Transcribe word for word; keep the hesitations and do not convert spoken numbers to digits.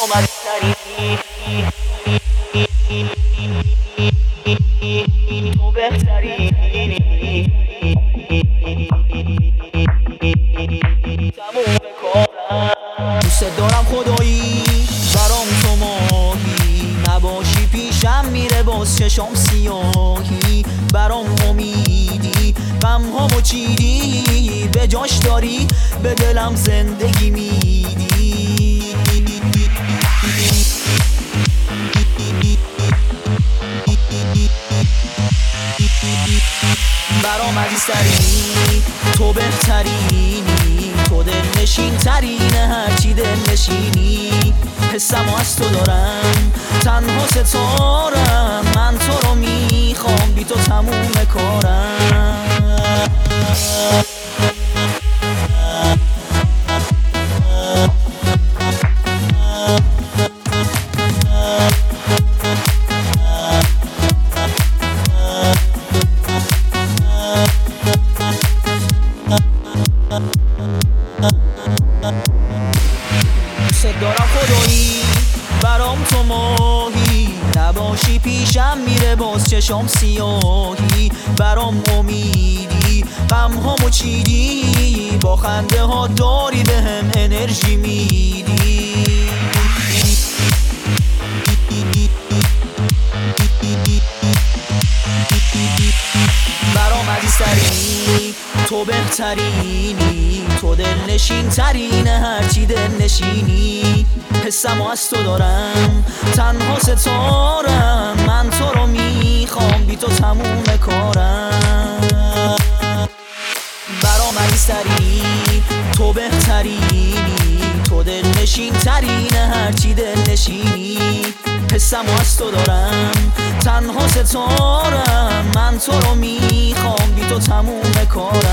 برآمد سری تو بهتری تموم کارم دوست دارم خدایی برام تو ماهی نباشی پیشم میره باز چشام سیاهی برام امیدی غم هامو چیدی به جاش داری به دلم زندگی میدی برآمدی سری تو بهترینی تو دلنشین ترین هرچی دلنشینی حسمو از تو دارم تنها ستارم من تو رو میخوام بی تو تموم کارم دوست دارم خدایی برام تو ماهی نباشی پیشم میره باز چشام سیاهی برام امیدی غم هامو چیدی با خنده ها داری به هم انرژی میدی برآمدی سری تو بهترینی تو دلنشین ترین هرچی دلنشینی حسمو از تو دارم تنها ستارم من تو رو میخوام بی تو تموم کارم برآمدی سری تو بهترینی تو دلنشین ترین هرچی دلنشینی حسمو از تو دارم تنها ستارم من تو رو میخوام بی تو تموم کارم